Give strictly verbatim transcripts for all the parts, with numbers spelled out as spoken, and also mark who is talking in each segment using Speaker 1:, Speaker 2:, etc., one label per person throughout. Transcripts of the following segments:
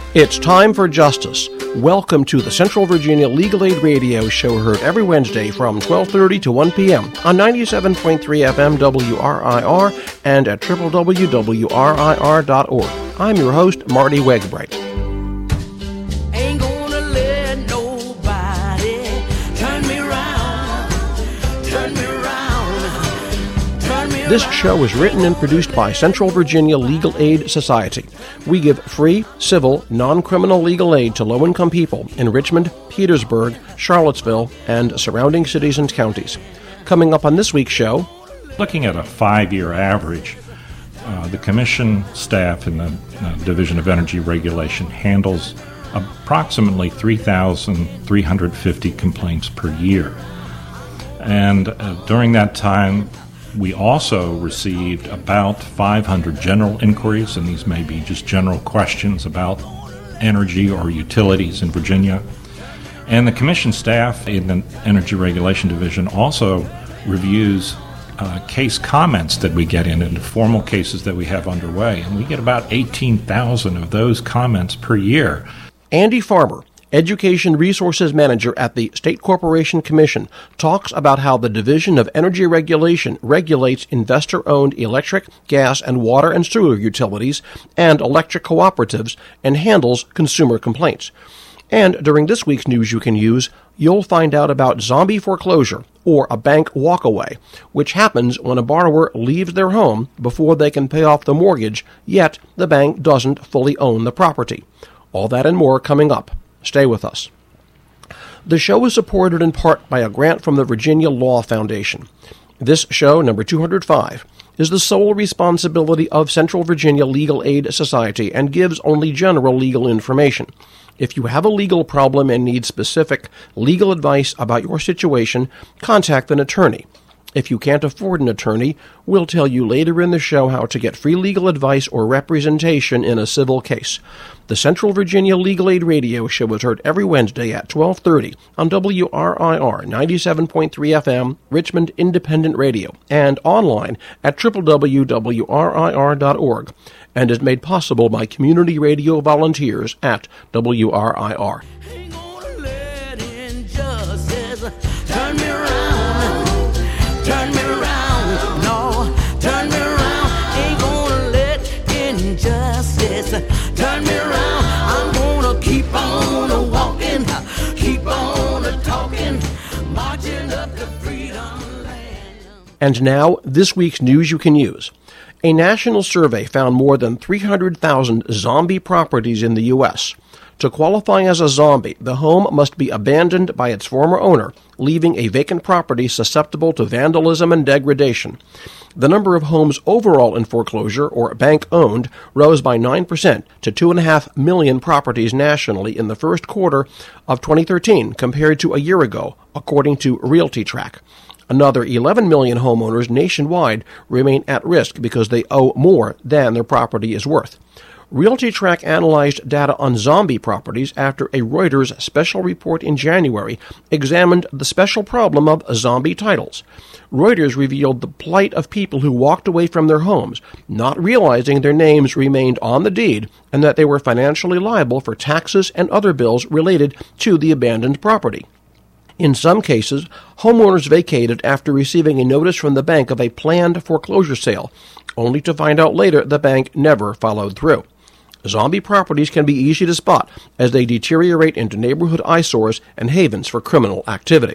Speaker 1: It's time for justice. Welcome to the Central Virginia Legal Aid Radio Show, heard every Wednesday from twelve thirty to one p.m. on ninety-seven point three F M W R I R and at w w w dot w r i r dot org. I'm your host, Marty Wegbright.
Speaker 2: Ain't gonna let nobody turn me around, turn me around, turn me around.
Speaker 1: This show is written and produced by Central Virginia Legal Aid Society. We give free, civil, non-criminal legal aid to low-income people in Richmond, Petersburg, Charlottesville, and surrounding cities and counties. Coming up on this week's show,
Speaker 3: looking at a five-year average, uh, the Commission staff in the uh, Division of Energy Regulation handles approximately three thousand three hundred fifty complaints per year. And uh, during that time, we also received about five hundred general inquiries, and these may be just general questions about energy or utilities in Virginia. And the Commission staff in the Energy Regulation Division also reviews uh, case comments that we get in, into formal cases that we have underway, and we get about eighteen thousand of those comments per year.
Speaker 1: Andy Farber, Education Resources Manager at the State Corporation Commission, talks about how the Division of Energy Regulation regulates investor-owned electric, gas, and water and sewer utilities and electric cooperatives and handles consumer complaints. And during this week's News You Can Use, you'll find out about zombie foreclosure, or a bank walkaway, which happens when a borrower leaves their home before they can pay off the mortgage, yet the bank doesn't fully own the property. All that and more coming up. Stay with us. The show is supported in part by a grant from the Virginia Law Foundation. This show, number two hundred five, is the sole responsibility of Central Virginia Legal Aid Society and gives only general legal information. If you have a legal problem and need specific legal advice about your situation, contact an attorney. If you can't afford an attorney, we'll tell you later in the show how to get free legal advice or representation in a civil case. The Central Virginia Legal Aid Radio Show is heard every Wednesday at twelve thirty on W R I R ninety-seven point three F M, Richmond Independent Radio, and online at w w w dot w r i r dot org, and is made possible by community radio volunteers at W R I R.
Speaker 2: Ain't gonna let injustice turn me around, turn me around, no, turn me around. Ain't gonna let injustice turn me around. I'm gonna keep on walking, keep on talking, marching up to freedom land.
Speaker 1: And now, this week's News You Can Use. A national survey found more than three hundred thousand zombie properties in the U S To qualify as a zombie, the home must be abandoned by its former owner, leaving a vacant property susceptible to vandalism and degradation. The number of homes overall in foreclosure, or bank-owned, rose by nine percent to two point five million properties nationally in the first quarter of twenty thirteen compared to a year ago, according to RealtyTrack. Another eleven million homeowners nationwide remain at risk because they owe more than their property is worth. RealtyTrack analyzed data on zombie properties after a Reuters special report in January examined the special problem of zombie titles. Reuters revealed the plight of people who walked away from their homes, not realizing their names remained on the deed and that they were financially liable for taxes and other bills related to the abandoned property. In some cases, homeowners vacated after receiving a notice from the bank of a planned foreclosure sale, only to find out later the bank never followed through. Zombie properties can be easy to spot as they deteriorate into neighborhood eyesores and havens for criminal activity.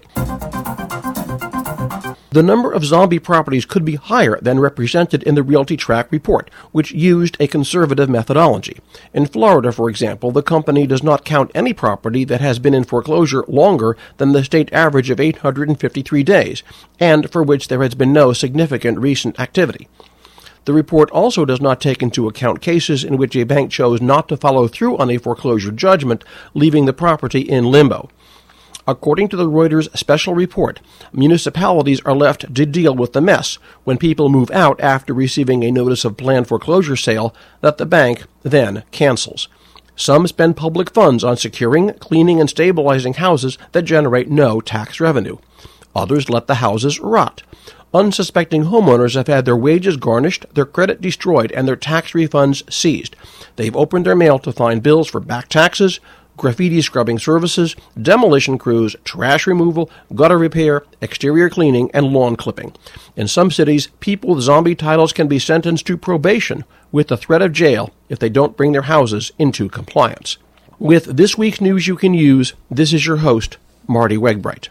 Speaker 1: The number of zombie properties could be higher than represented in the RealtyTrack report, which used a conservative methodology. In Florida, for example, the company does not count any property that has been in foreclosure longer than the state average of eight hundred fifty-three days, and for which there has been no significant recent activity. The report also does not take into account cases in which a bank chose not to follow through on a foreclosure judgment, leaving the property in limbo. According to the Reuters special report, municipalities are left to deal with the mess when people move out after receiving a notice of planned foreclosure sale that the bank then cancels. Some spend public funds on securing, cleaning, and stabilizing houses that generate no tax revenue. Others let the houses rot. Unsuspecting homeowners have had their wages garnished, their credit destroyed, and their tax refunds seized. They've opened their mail to find bills for back taxes, graffiti scrubbing services, demolition crews, trash removal, gutter repair, exterior cleaning, and lawn clipping. In some cities, people with zombie titles can be sentenced to probation with the threat of jail if they don't bring their houses into compliance. With this week's news you can use, this is your host, Marty Wegbright.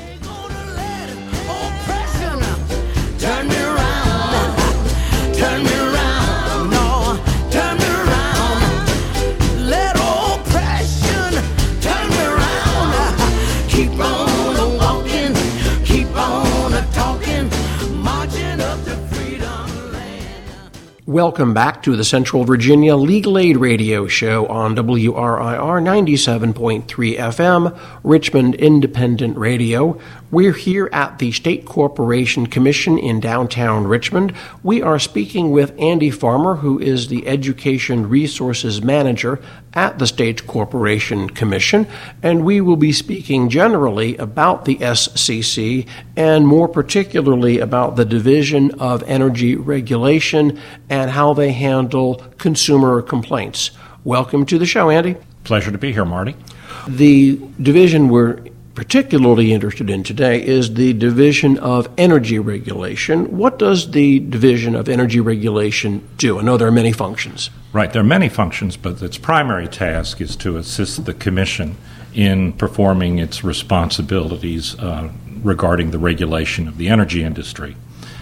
Speaker 1: Welcome back to the Central Virginia Legal Aid Radio Show on W R I R ninety-seven point three F M, Richmond Independent Radio. We're here at the State Corporation Commission in downtown Richmond. We are speaking with Andy Farmer, who is the Education Resources Manager at the State Corporation Commission, and we will be speaking generally about the S C C and more particularly about the Division of Energy Regulation and how they handle consumer complaints. Welcome to the show, Andy.
Speaker 3: Pleasure to be here, Marty.
Speaker 1: The division we're particularly interested in today is the Division of Energy Regulation. What does the Division of Energy Regulation do? I know there are many functions.
Speaker 3: Right, there are many functions, but its primary task is to assist the Commission in performing its responsibilities uh, regarding the regulation of the energy industry.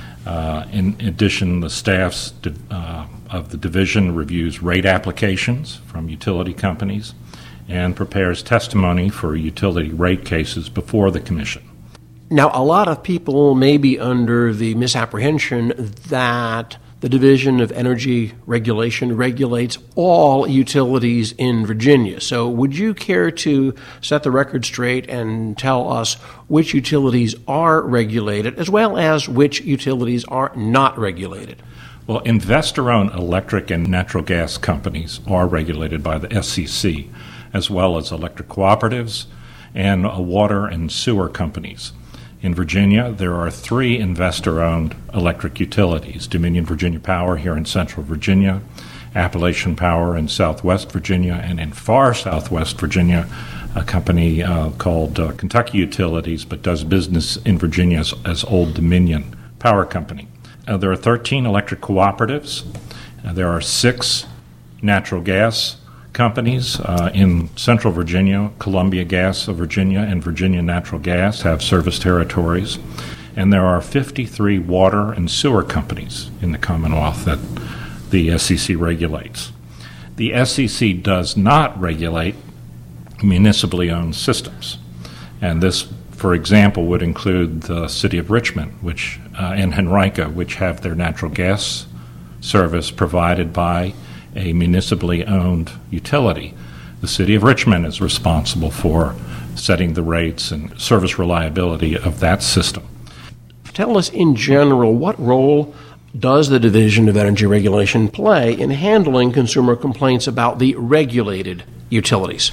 Speaker 3: Uh, in addition, the staff uh, of the division reviews rate applications from utility companies and prepares testimony for utility rate cases before the Commission.
Speaker 1: Now, a lot of people may be under the misapprehension that the Division of Energy Regulation regulates all utilities in Virginia. So would you care to set the record straight and tell us which utilities are regulated as well as which utilities are not regulated?
Speaker 3: Well, investor-owned electric and natural gas companies are regulated by the S C C, as well as electric cooperatives and water and sewer companies. In Virginia, there are three investor-owned electric utilities: Dominion Virginia Power here in central Virginia, Appalachian Power in southwest Virginia, and in far southwest Virginia, a company uh, called uh, Kentucky Utilities, but does business in Virginia as, as Old Dominion Power Company. Uh, there are thirteen electric cooperatives. Uh, there are six natural gas companies uh, in central Virginia. Columbia Gas of Virginia and Virginia Natural Gas have service territories. And there are fifty-three water and sewer companies in the Commonwealth that the S C C regulates. The S C C does not regulate municipally owned systems. And this, for example, would include the City of Richmond which uh, and Henrica, which have their natural gas service provided by a municipally owned utility. The City of Richmond is responsible for setting the rates and service reliability of that system.
Speaker 1: Tell us in general, what role does the Division of Energy Regulation play in handling consumer complaints about the regulated utilities?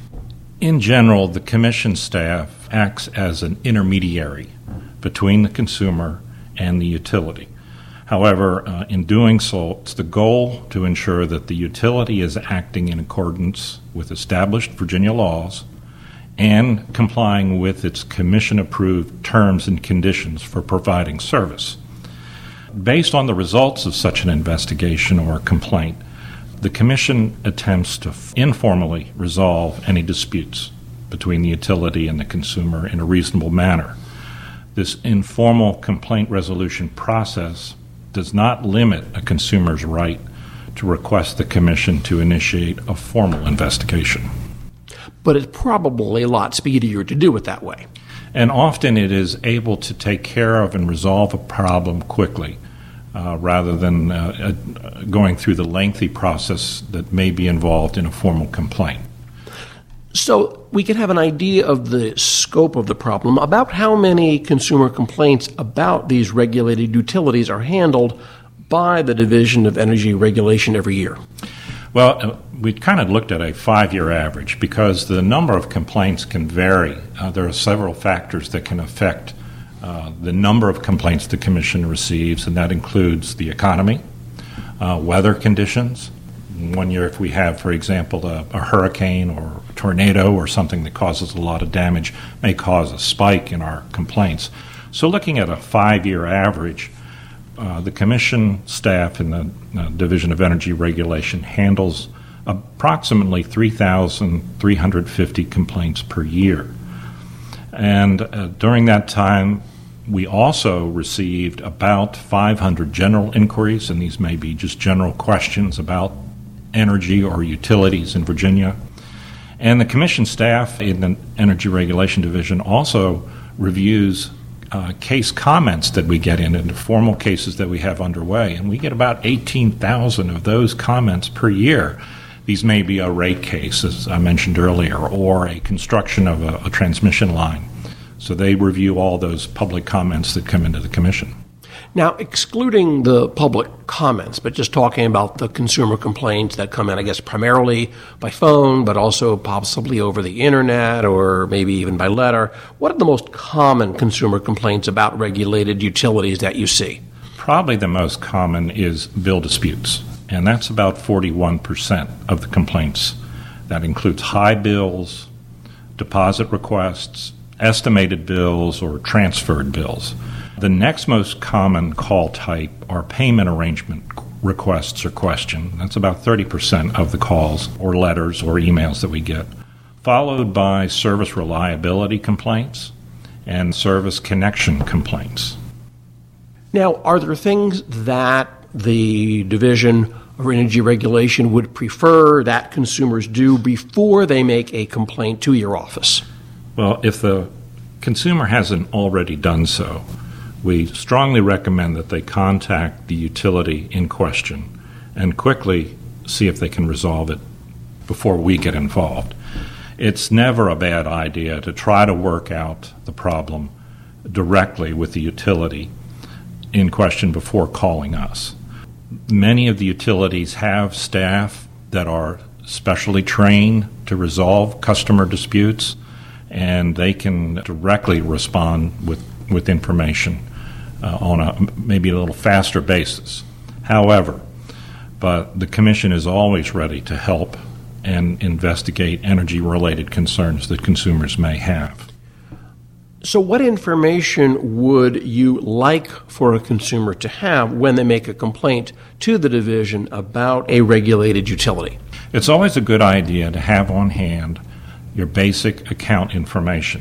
Speaker 3: In general, the Commission staff acts as an intermediary between the consumer and the utility. However, uh, in doing so, it's the goal to ensure that the utility is acting in accordance with established Virginia laws and complying with its Commission-approved terms and conditions for providing service. Based on the results of such an investigation or complaint, the Commission attempts to f- informally resolve any disputes between the utility and the consumer in a reasonable manner. This informal complaint resolution process does not limit a consumer's right to request the Commission to initiate a formal investigation.
Speaker 1: But it's probably a lot speedier to do it that way.
Speaker 3: And often it is able to take care of and resolve a problem quickly, uh, rather than uh, uh, going through the lengthy process that may be involved in a formal complaint.
Speaker 1: So we can have an idea of the scope of the problem. About how many consumer complaints about these regulated utilities are handled by the Division of Energy Regulation every year?
Speaker 3: Well, uh, we kind of looked at a five-year average because the number of complaints can vary. Uh, there are several factors that can affect uh, the number of complaints the Commission receives, and that includes the economy, uh, weather conditions. One year, if we have, for example, a, a hurricane or a tornado or something that causes a lot of damage, may cause a spike in our complaints. So looking at a five-year average, uh, the Commission staff in the uh, Division of Energy Regulation handles approximately three thousand three hundred fifty complaints per year. And uh, during that time, we also received about five hundred general inquiries, and these may be just general questions about energy or utilities in Virginia. And the Commission staff in the Energy Regulation Division also reviews uh, case comments that we get in, into formal cases that we have underway. And we get about eighteen thousand of those comments per year. These may be a rate case, as I mentioned earlier, or a construction of a, a transmission line. So they review all those public comments that come into the Commission.
Speaker 1: Now, excluding the public comments, but just talking about the consumer complaints that come in, I guess, primarily by phone, but also possibly over the internet or maybe even by letter, what are the most common consumer complaints about regulated utilities that you see?
Speaker 3: Probably the most common is bill disputes, and that's about forty-one percent of the complaints. That includes high bills, deposit requests, estimated bills, or transferred bills. The next most common call type are payment arrangement requests or questions. That's about thirty percent of the calls or letters or emails that we get, followed by service reliability complaints and service connection complaints.
Speaker 1: Now, are there things that the Division of Energy Regulation would prefer that consumers do before they make a complaint to your office?
Speaker 3: Well, if the consumer hasn't already done so, we strongly recommend that they contact the utility in question and quickly see if they can resolve it before we get involved. It's never a bad idea to try to work out the problem directly with the utility in question before calling us. Many of the utilities have staff that are specially trained to resolve customer disputes, and they can directly respond with, with information uh, on a maybe a little faster basis. However, but the Commission is always ready to help and investigate energy-related concerns that consumers may have.
Speaker 1: So what information would you like for a consumer to have when they make a complaint to the division about a regulated utility?
Speaker 3: It's always a good idea to have on hand your basic account information: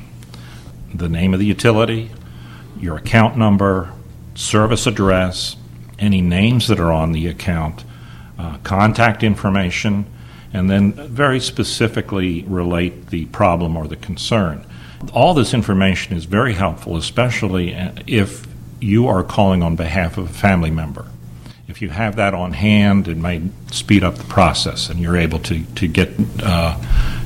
Speaker 3: the name of the utility, your account number, service address, any names that are on the account, uh, contact information, and then very specifically relate the problem or the concern. All this information is very helpful, especially if you are calling on behalf of a family member. If you have that on hand, it may speed up the process, and you're able to, to get uh,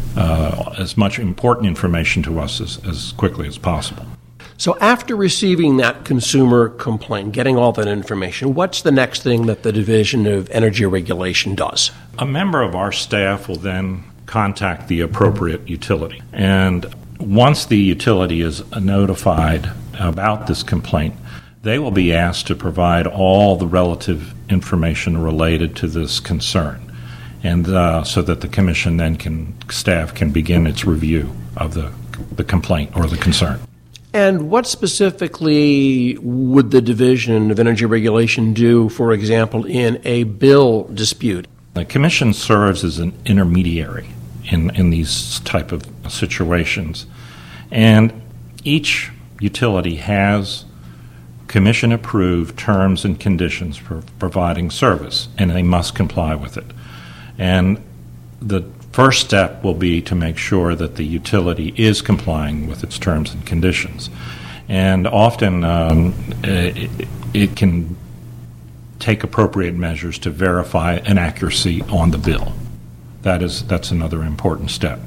Speaker 3: uh, as much important information to us as, as quickly as possible.
Speaker 1: So after receiving that consumer complaint, getting all that information, what's the next thing that the Division of Energy Regulation does?
Speaker 3: A member of our staff will then contact the appropriate utility. And once the utility is notified about this complaint, they will be asked to provide all the relative information related to this concern, and uh, so that the Commission then can, staff can begin its review of the, the complaint or the concern.
Speaker 1: And what specifically would the Division of Energy Regulation do, for example, in a bill dispute?
Speaker 3: The Commission serves as an intermediary in, in these type of situations. And each utility has Commission-approved terms and conditions for providing service, and they must comply with it. And the first step will be to make sure that the utility is complying with its terms and conditions. And often um, it, it can take appropriate measures to verify an accuracy on the bill. That is, that's another important step.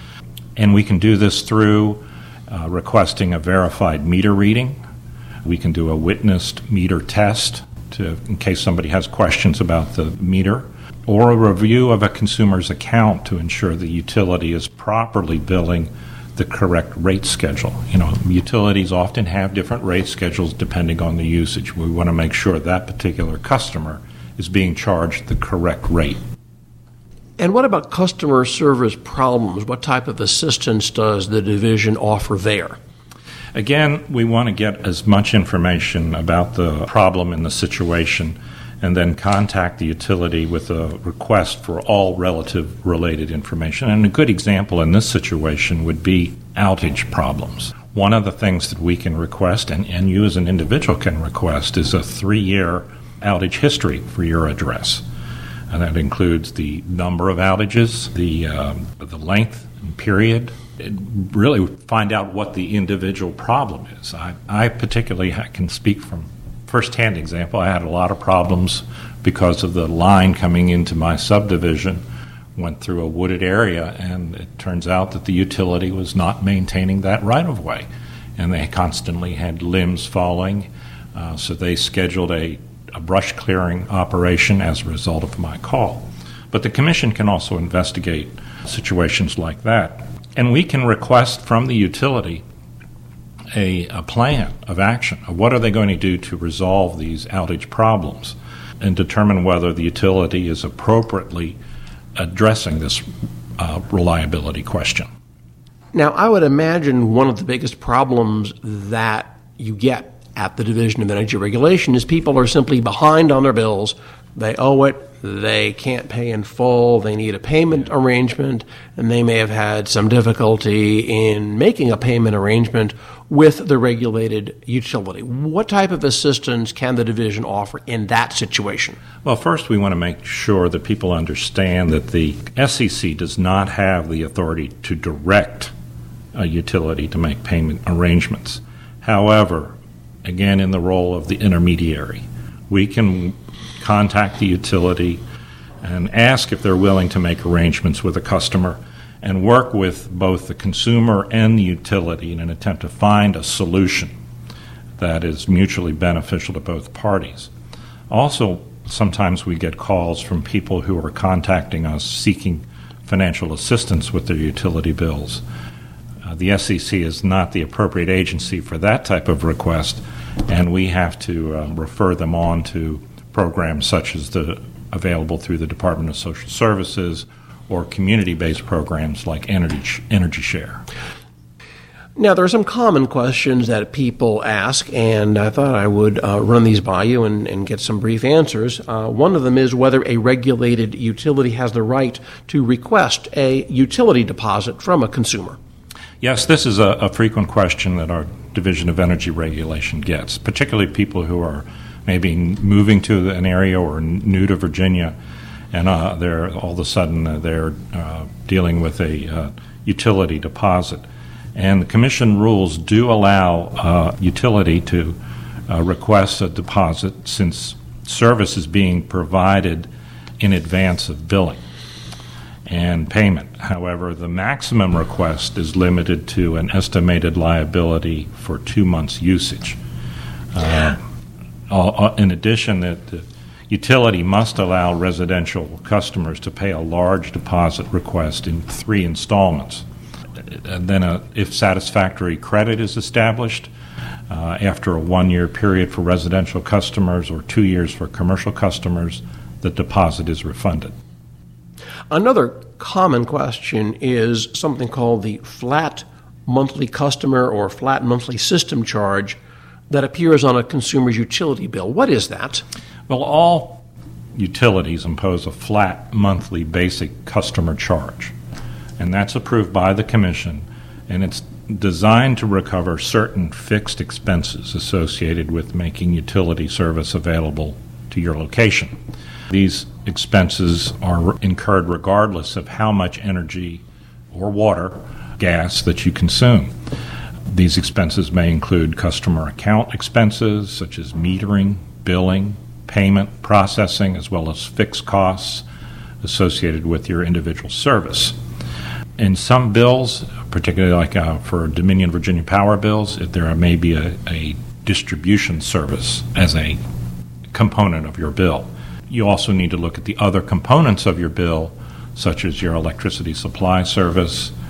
Speaker 3: And we can do this through uh, requesting a verified meter reading. We can do a witnessed meter test to, in case somebody has questions about the meter, or a review of a consumer's account to ensure the utility is properly billing the correct rate schedule. You know, utilities often have different rate schedules depending on the usage. We want to make sure that particular customer is being charged the correct rate.
Speaker 1: And what about customer service problems? What type of assistance does the division offer there?
Speaker 3: Again, we want to get as much information about the problem and the situation, and then contact the utility with a request for all relative related information. And a good example in this situation would be outage problems. One of the things that we can request, and, and you as an individual can request, is a three-year outage history for your address. And that includes the number of outages, the, um, the length and period, and really find out what the individual problem is. I, I particularly can speak from first-hand example. I had a lot of problems because of the line coming into my subdivision, went through a wooded area, and it turns out that the utility was not maintaining that right-of-way, and they constantly had limbs falling, uh, so they scheduled a, a brush clearing operation as a result of my call. But the commission can also investigate situations like that, and we can request from the utility A, a plan of action of what are they going to do to resolve these outage problems and determine whether the utility is appropriately addressing this uh, reliability question.
Speaker 1: Now, I would imagine one of the biggest problems that you get at the Division of Energy Regulation is people are simply behind on their bills. They owe it, they can't pay in full, they need a payment arrangement, and they may have had some difficulty in making a payment arrangement with the regulated utility. What type of assistance can the division offer in that situation?
Speaker 3: Well, first we want to make sure that people understand that the S E C does not have the authority to direct a utility to make payment arrangements. However, again, in the role of the intermediary, we can contact the utility and ask if they're willing to make arrangements with a customer and work with both the consumer and the utility in an attempt to find a solution that is mutually beneficial to both parties. Also, sometimes we get calls from people who are contacting us seeking financial assistance with their utility bills. Uh, the S E C is not the appropriate agency for that type of request, and we have to uh, refer them on to programs such as the available through the Department of Social Services or community-based programs like Energy, Energy Share.
Speaker 1: Now, there are some common questions that people ask, and I thought I would uh, run these by you and, and get some brief answers. Uh, one of them is whether a regulated utility has the right to request a utility deposit from a consumer.
Speaker 3: Yes, this is a, a frequent question that our Division of Energy Regulation gets, particularly people who are maybe moving to an area or new to Virginia, and uh, they're all of a sudden uh, they're uh, dealing with a uh, utility deposit. And the Commission rules do allow uh, utility to uh, request a deposit since service is being provided in advance of billing and payment. However, the maximum request is limited to an estimated liability for two months' usage. Uh, in addition, that the utility must allow residential customers to pay a large deposit request in three installments. And then, a, if satisfactory credit is established, uh, after a one-year period for residential customers or two years for commercial customers, the deposit is refunded.
Speaker 1: Another common question is something called the flat monthly customer or flat monthly system charge that appears on a consumer's utility bill. What is that?
Speaker 3: Well, all utilities impose a flat monthly basic customer charge, and that's approved by the Commission, and it's designed to recover certain fixed expenses associated with making utility service available to your location. These expenses are incurred regardless of how much energy or water, gas that you consume. These expenses may include customer account expenses such as metering, billing, payment, processing, as well as fixed costs associated with your individual service. In some bills, particularly like uh, for Dominion Virginia Power bills, if there may be a, a distribution service as a component of your bill. You also need to look at the other components of your bill, such as your electricity supply service,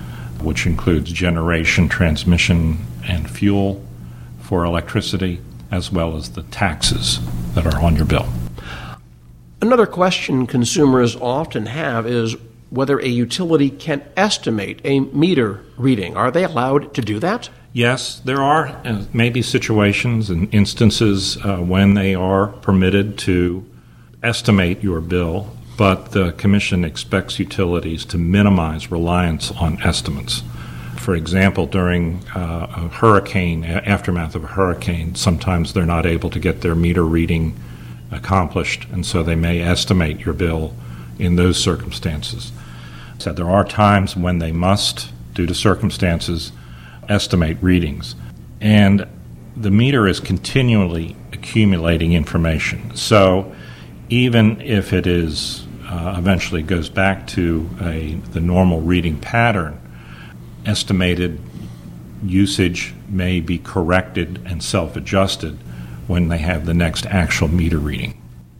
Speaker 3: which includes generation, transmission, and fuel for electricity, as well as the taxes that are on your bill.
Speaker 1: Another question consumers often have is whether a utility can estimate a meter reading. Are they allowed to do that?
Speaker 3: Yes, there are uh, maybe situations and instances uh, when they are permitted to estimate your bill, but the Commission expects utilities to minimize reliance on estimates. For example, during uh, a hurricane, aftermath of a hurricane, sometimes they're not able to get their meter reading accomplished, and so they may estimate your bill in those circumstances. So there are times when they must, due to circumstances, estimate readings. And the meter is continually accumulating information. So even if it is uh, eventually goes back to a the normal reading pattern, estimated usage may be corrected and self-adjusted when they have the next actual meter reading.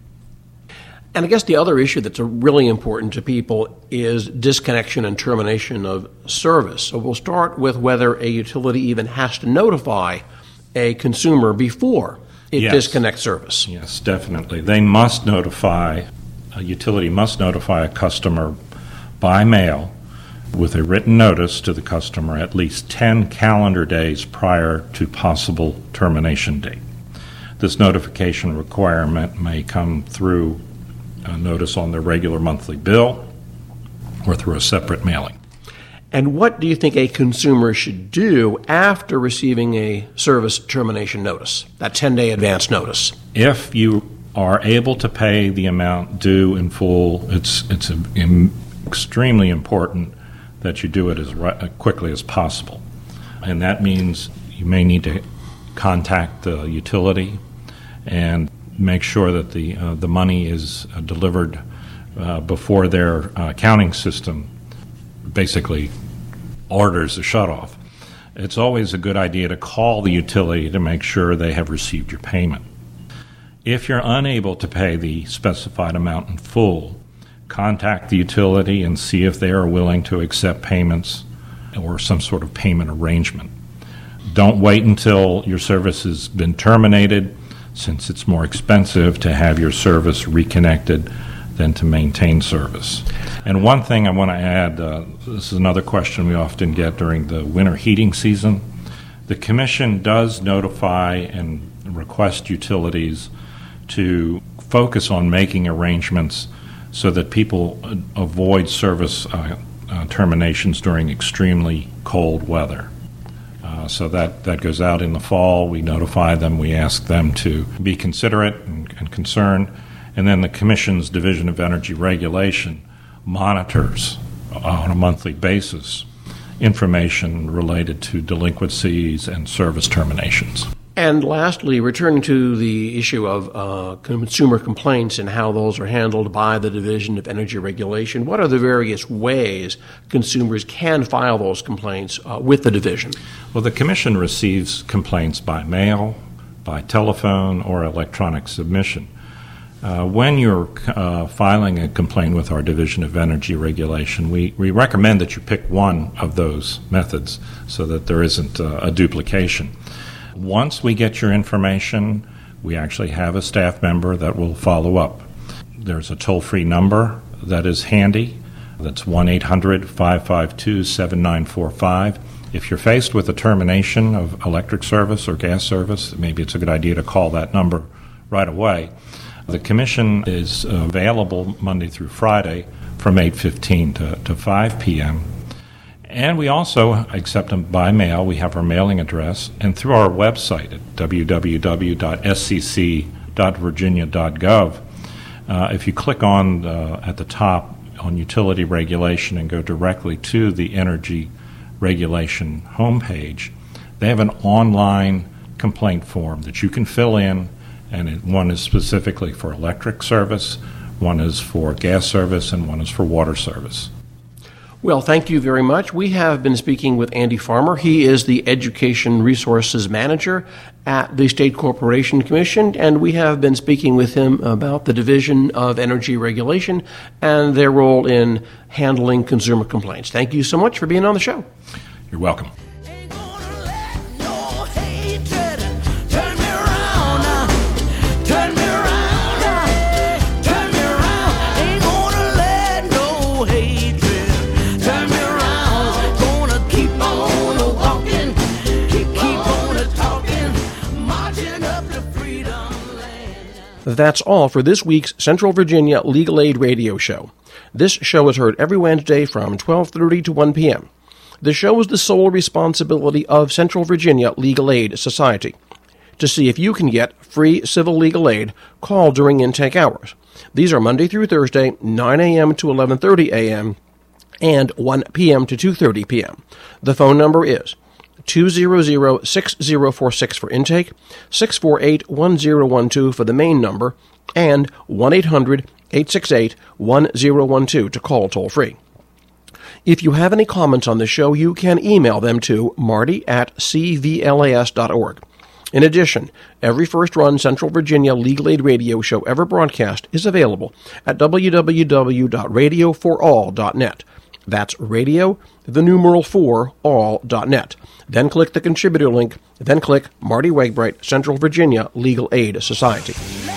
Speaker 1: And I guess the other issue that's really important to people is disconnection and termination of service. So we'll start with whether a utility even has to notify a consumer before it
Speaker 3: Yes.
Speaker 1: disconnects service.
Speaker 3: Yes, definitely. They must notify, a utility must notify a customer by mail with a written notice to the customer at least ten calendar days prior to possible termination date. This notification requirement may come through a notice on their regular monthly bill or through a separate mailing.
Speaker 1: And what do you think a consumer should do after receiving a service termination notice, that ten-day advance notice?
Speaker 3: If you are able to pay the amount due in full, it's it's im- extremely important that you do it as ri- quickly as possible. And that means you may need to contact the utility and make sure that the uh, the money is uh, delivered uh, before their uh, accounting system basically orders the shutoff. It's always a good idea to call the utility to make sure they have received your payment. If you're unable to pay the specified amount in full, contact the utility and see if they are willing to accept payments or some sort of payment arrangement. Don't wait until your service has been terminated, since it's more expensive to have your service reconnected than to maintain service. And one thing I want to add, uh, this is another question we often get during the winter heating season. The Commission does notify and request utilities to focus on making arrangements so that people uh, avoid service uh, uh, terminations during extremely cold weather. Uh, so that, that goes out in the fall. We notify them. We ask them to be considerate and, and concerned. And then the Commission's Division of Energy Regulation monitors uh, on a monthly basis information related to delinquencies and service terminations.
Speaker 1: And lastly, returning to the issue of uh, consumer complaints and how those are handled by the Division of Energy Regulation, what are the various ways consumers can file those complaints uh, with the division?
Speaker 3: Well, the Commission receives complaints by mail, by telephone, or electronic submission. Uh, when you're uh, filing a complaint with our Division of Energy Regulation, we, we recommend that you pick one of those methods so that there isn't uh, a duplication. Once we get your information, we actually have a staff member that will follow up. There's a toll-free number that is handy. That's one eight hundred, five five two, seven nine four five. If you're faced with a termination of electric service or gas service, maybe it's a good idea to call that number right away. The Commission is available Monday through Friday from eight fifteen to, to five p.m. And we also accept them by mail. We have our mailing address. And through our website at w w w dot s c c dot virginia dot gov, uh, if you click on uh, at the top on utility regulation and go directly to the energy regulation homepage, they have an online complaint form that you can fill in. And it, one is specifically for electric service, one is for gas service, and one is for water service.
Speaker 1: Well, thank you very much. We have been speaking with Andy Farmer. He is the Education Resources Manager at the State Corporation Commission, and we have been speaking with him about the Division of Energy Regulation and their role in handling consumer complaints. Thank you so much for being on the show.
Speaker 3: You're welcome.
Speaker 2: Ain't gonna let no hatred turn me around, uh, turn me around, uh, turn me around. Ain't gonna let no hatred turn me around. Gonna keep on walking, keep, keep on talking, marching up to freedom land.
Speaker 1: That's all for this week's Central Virginia Legal Aid Radio Show. This show is heard every Wednesday from twelve thirty to one p.m. The show is the sole responsibility of Central Virginia Legal Aid Society. To see if you can get free civil legal aid, call during intake hours. These are Monday through Thursday, nine a.m. to eleven thirty a.m. and one p.m. to two thirty p.m. The phone number is two hundred, six oh four six for intake, six four eight, one oh one two for the main number, and one eight hundred, eight six eight, one oh one two to call toll-free. If you have any comments on the show, you can email them to marty at c v l a s dot org. In addition, every first-run Central Virginia Legal Aid radio show ever broadcast is available at w w w dot radio for all dot net. That's radio, the numeral four, all dot net. Then click the contributor link, then click Marty Wegbright, Central Virginia Legal Aid Society.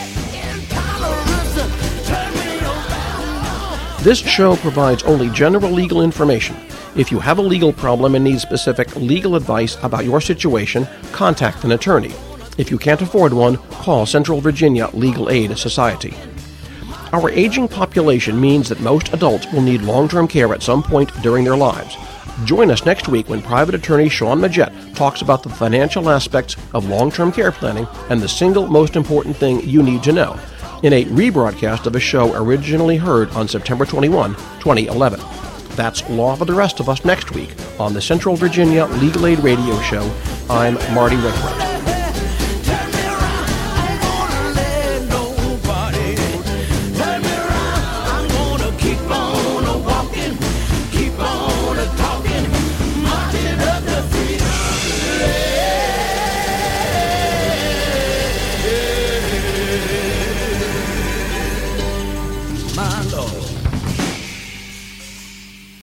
Speaker 1: This show provides only general legal information. If you have a legal problem and need specific legal advice about your situation, contact an attorney. If you can't afford one, call Central Virginia Legal Aid Society. Our aging population means that most adults will need long-term care at some point during their lives. Join us next week when private attorney Sean Majette talks about the financial aspects of long-term care planning and the single most important thing you need to know, in a rebroadcast of a show originally heard on September twenty-first, twenty eleven. That's Law for the rest of us next week on the Central Virginia Legal Aid Radio Show. I'm Marty Wegbright.